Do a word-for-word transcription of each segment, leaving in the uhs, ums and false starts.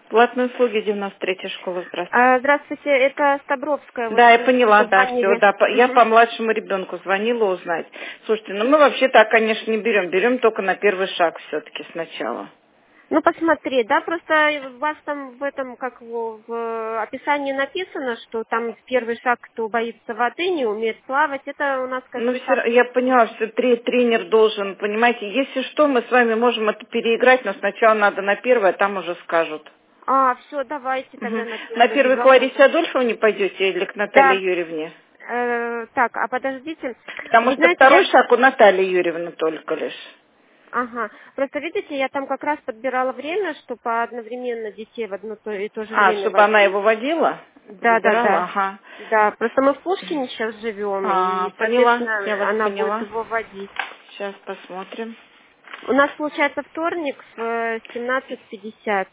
Платные услуги, девяносто третья школа, здравствуйте. А, здравствуйте, это Стабровская. Вот Да, я вы поняла, да, все, позвонили. да. по- Я Мгм. по младшему ребенку звонила узнать. Слушайте, ну мы вообще так, конечно, не берем. Берем только на первый шаг все-таки сначала. Ну, посмотри, да, просто у вас там в этом, как его, в описании написано, что там первый шаг, кто боится воды, не умеет плавать, это у нас как Ну, бы все, так. я поняла, что тре- тренер должен, понимаете, если что, мы с вами можем это переиграть, но сначала надо на первое, а там уже скажут. А, все, давайте тогда Мгм. на На первый, без первый к Ларисе вопросов. Адольфовне пойдете или к Наталье Да, Юрьевне? э, так, а подождите, Потому вы что знаете, второй я... шаг у Натальи Юрьевны только лишь. Ага, просто видите, я там как раз подбирала время, чтобы одновременно детей в одно то и то же А, время чтобы она водить. его водила? Да, да, Забирала? да. Ага. Да, просто мы в Пушкине сейчас живем, А, и, поняла, я соответственно, вас она будет поняла. его водить. Сейчас посмотрим. У нас получается вторник в семнадцать пятьдесят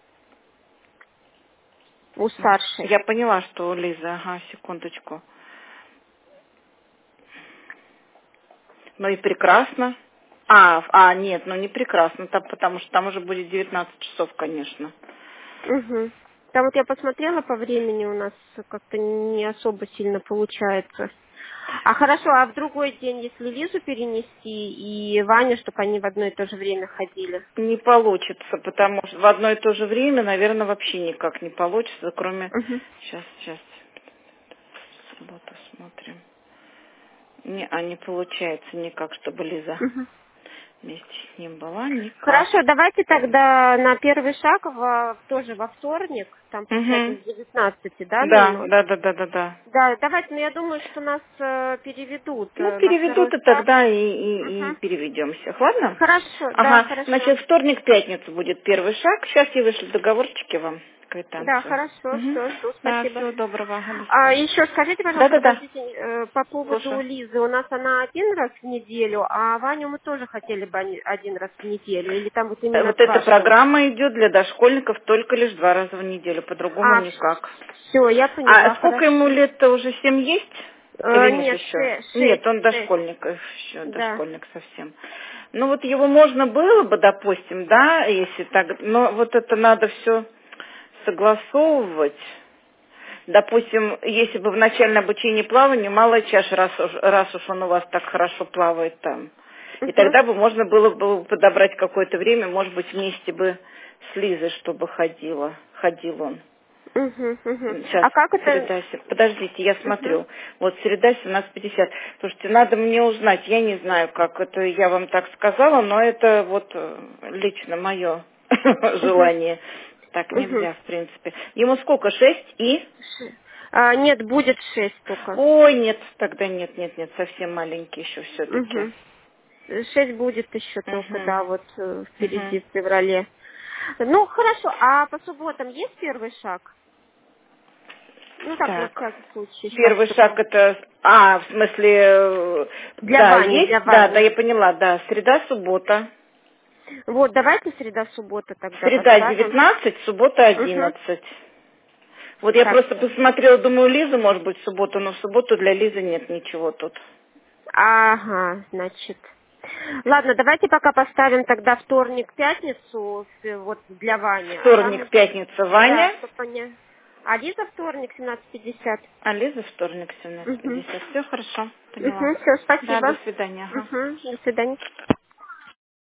у старшей. Я поняла, что у Лизы, ага, секундочку. Ну и прекрасно. А, а, нет, ну не прекрасно, там, потому что там уже будет девятнадцать часов, конечно. Угу. Там вот я посмотрела по времени, у нас как-то не особо сильно получается. А хорошо, а в другой день, если Лизу перенести и Ваню, чтобы они в одно и то же время ходили? Не получится, потому что в одно и то же время, наверное, вообще никак не получится, кроме... Угу. Сейчас, сейчас, субботу смотрим. Не, а не получается никак, чтобы Лиза Угу. вместе с ним была, никак. Хорошо, давайте тогда на первый шаг во- тоже во вторник, там получается Угу. с девятнадцати, да, ноль Да, ноль. да, да, да, да, да. Да, давайте, но я думаю, что нас э, переведут Ну, э, на переведут второй и шаг. тогда и, и, и Угу. переведемся. Ладно? Хорошо, да, Ага. хорошо. Значит, вторник, пятница будет первый шаг. Сейчас я вышлю договорчики вам, Да, квитанцию. хорошо, Угу. все, жду, Да, спасибо. всего доброго. Ага, до А свидания. еще скажите, пожалуйста, Да-да-да. подождите, э, по поводу Слушаю. Лизы. У нас она один раз в неделю, а Ваню мы тоже хотели бы они- один раз в неделю, или там вот Э, именно Вот с эта вашей? программа идет для дошкольников только лишь два раза в неделю, по-другому А, никак. все, я А поняла, сколько хорошо. ему лет-то уже, семь есть? Э, Или нет нет, еще? ше- Нет, шесть, он шесть, дошкольник, э, еще да. дошкольник совсем. Ну вот его можно было бы, допустим, да, если так, но вот это надо все согласовывать. Допустим, если бы в начальном обучении плаванию, малая чаша, раз уж, раз уж он у вас так хорошо плавает там. И Угу, тогда бы можно было бы подобрать какое-то время, может быть, вместе бы с Лизой, чтобы ходила, ходил он. угу, угу. Сейчас, А как это? среда, се- подождите, я Угу. смотрю. Вот среда семнадцать пятьдесят. Слушайте, надо мне узнать, я не знаю, как это я вам так сказала, но это вот э, лично мое Угу. желание. Так Угу. нельзя, в принципе. Ему сколько, шесть и? А, нет, будет шесть только. Ой, нет, тогда нет, нет, нет, совсем маленький еще все-таки. Угу. Шесть будет еще только, Угу, да, вот э, угу. впереди в феврале. Ну, хорошо, а по субботам есть первый шаг? Ну, так, на Так. всякий случай, сейчас, Первый шаг чтобы... это, а, в смысле, э, Для да, Вани, есть, для да, да, Вани. я поняла, да, среда, суббота. Вот, давайте среда-суббота тогда Среда поставим. девятнадцать, суббота Угу. одиннадцать. Вот я Так, просто посмотрела, думаю, Лиза, может быть, в субботу, но в субботу для Лизы нет ничего тут. ага, значит. Ладно, давайте пока поставим тогда вторник, пятницу, э, вот для Вани, а там Вторник, уже, пятница, да, Ваня, чтобы они... А Лиза вторник, семнадцать пятьдесят. а Лиза вторник, семнадцать Угу. пятьдесят. Все хорошо, Угу, поняла. все, Да, до спасибо. свидания. Ага. Угу, до свидания.